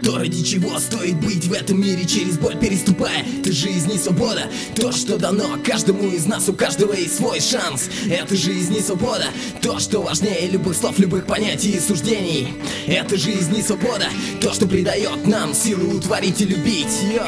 То, ради чего стоит быть в этом мире, через боль переступая. Это жизнь и свобода, то, что дано каждому из нас, у каждого есть свой шанс. Это жизнь и свобода, то, что важнее любых слов, любых понятий и суждений. Это жизнь и свобода, то, что придает нам силу творить и любить.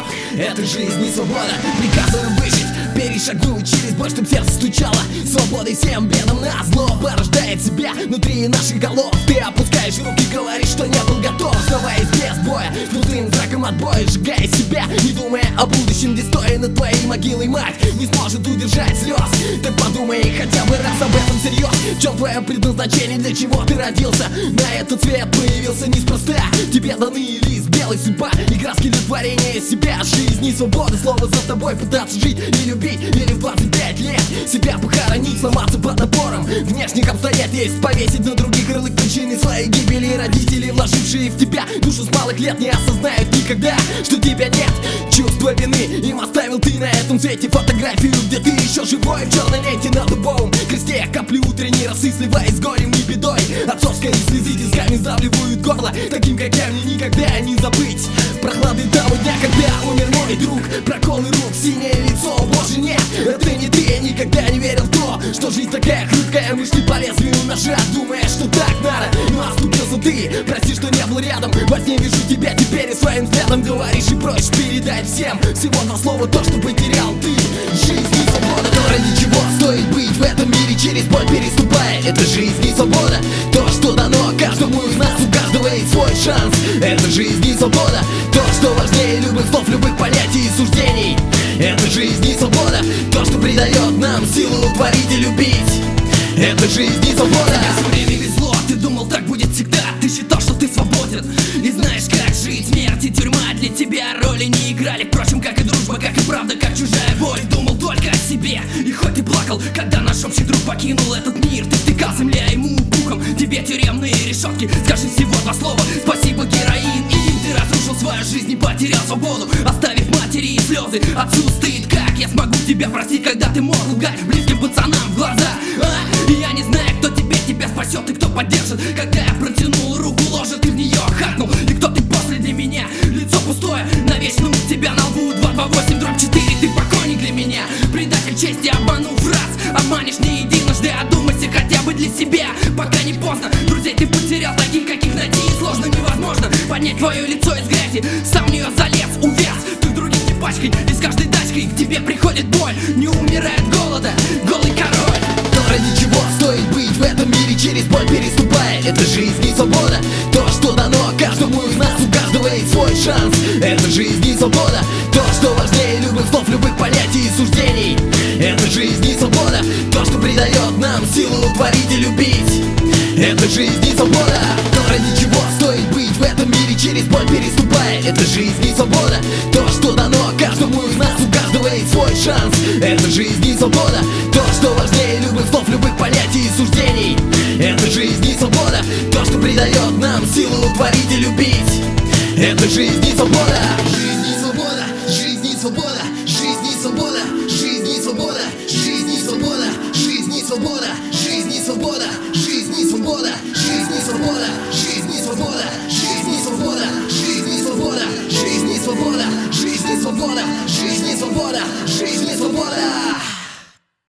Это жизнь и свобода, приказано выжить, перешагнуть через боль, чтоб сердце стучало. Свободой всем бедам назло порождает себя внутри наших голов. Ты опускаешь руки, говоришь, что не был готов, оставаясь без боя, с пустым знаком отбоя, сжигая себя, не думая о будущем, где стоя над твоей могилой мать не сможет удержать слез. Ты подумай хотя бы раз об этом всерьез. В чем твое предназначение, для чего ты родился? На этот свет появился неспроста. Тебе даны лист белый, судьба и краски для творения себя. Жизнь и свобода, слово за тобой пытаться жить и любить. Или в 25 лет себя похоронить, сломаться под напором внешних обстоятельств, есть повесить на других ярлык причины своей гибели. Родители, вложившие в тебя душу с малых лет, не осознают никогда, что тебя нет. Чувство вины им оставил ты на этом свете. Фотографию, где ты еще живой, в черной ленте на дубовом кресте. Капли утренней росы, сливаясь с горем и бедой. Отцовской слезы тисками сдавливают горло. Таким, как я, мне никогда не забыть прохлады того дня, когда умер мой друг. Проколы рук, синее лицо, боже нет, это не ты. Я никогда не верил в то, что жизнь такая хрупкая. Мы шли по лезвию ножа, думая, что так надо, но оступился ты, прости, что не был рядом. Во сне вижу тебя теперь и своим взглядом говоришь и просишь передать всем всего два слова, то, что потерял ты. Жизнь и свобода, то, ради чего стоит быть в этом мире, через боль переступая. Это жизнь и свобода, то, что дано каждому из нас, у каждого есть свой шанс. Это жизнь и свобода, то, что важнее любых слов, любых понятий и суждений. Это жизнь и свобода, то, что придает нам силу творить и любить. Это жизнь и свобода. Тебе все время везло, ты думал, так будет всегда. Ты считал, что ты свободен и знаешь, как жить. Смерть и тюрьма для тебя роли не играли. Впрочем, как и дружба, как и правда, как чужая боль. Думал только о себе, и хоть ты плакал, когда наш общий друг покинул этот мир, ты втыкал земля ему буком, тебе тюремные решетки. Скажи всего два слова: спасибо, героин. И им ты разрушил свою жизнь и потерял свободу, оставив матери и слезы. Отцу стыд, как я смогу тебя простить, когда ты мог лгать близким пацанам в глаза? И я не знаю, кто тебя спасет и кто поддержит, когда я протянул руку, ложа, ты в нее хакнул. И кто ты после для меня? Лицо пустое, навечно у тебя на лбу 228/4. Ты покойник для меня, предатель чести, обманув раз. Обманешь не единожды, одумайся хотя бы для себя, пока не поздно. Друзей ты потерял, таких, каких найти сложно, невозможно поднять твое лицо из грязи. Сам в нее залез, увяз, ты других не пачкай. И с каждой тачкой к тебе приходит боль, не умирает голода, голый король. То, ради чего стоит быть в этом мире, через боль переступая. Это жизнь и свобода, то, что дано каждому из нас, у каждого есть свой шанс. Это жизнь и свобода, то, что важнее любых слов, любых понятий и суждений. Это жизнь и свобода, то, что придает нам силу творить и любить. Это жизнь и свобода, то, ради чего стоит быть в этом мире, через боль переступая. Это жизнь и свобода, то, что дано каждому из нас, у каждого есть свой шанс. Это жизнь и свобода, то, что важнее любых слов, любых понятий и суждений. Это жизнь и свобода, то, что придает нам силу творить и любить. Это жизнь и свобода. Жизнь и свобода, жизнь и свобода, жизнь и свобода, жизнь и свобода, жизнь и свобода, жизнь и свобода, жизнь и свобода, жизнь и свобода, жизнь и свобода, жизнь и свобода, жизнь и свобода, жизнь и свобода, жизнь и свобода, жизнь и свобода.